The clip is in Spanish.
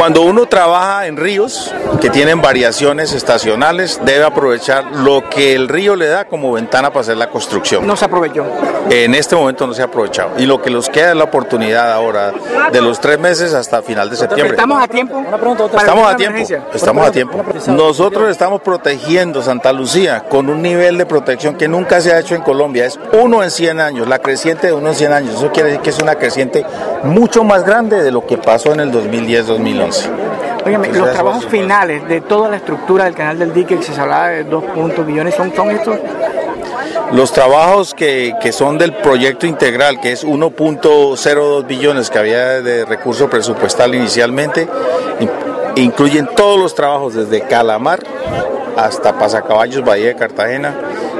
Cuando uno trabaja en ríos que tienen variaciones estacionales, debe aprovechar lo que el río le da como ventana para hacer la construcción. No se aprovechó. En este momento no se ha aprovechado. Y lo que nos queda es la oportunidad ahora de los 3 meses hasta final de septiembre. ¿Estamos a tiempo? Estamos a tiempo. Nosotros estamos protegiendo Santa Lucía con un nivel de protección que nunca se ha hecho en Colombia. Es 1 en 100 años, la creciente de 1 en 100 años. Eso quiere decir que es una creciente mucho más grande de lo que pasó en el 2010-2011. Óigame, los trabajos finales de toda la estructura del canal del dique, que se hablaba de 2 billones, ¿son estos? Los trabajos que son del proyecto integral, que es 1.02 billones que había de recurso presupuestal inicialmente, incluyen todos los trabajos desde Calamar hasta Pasacaballos, Bahía de Cartagena,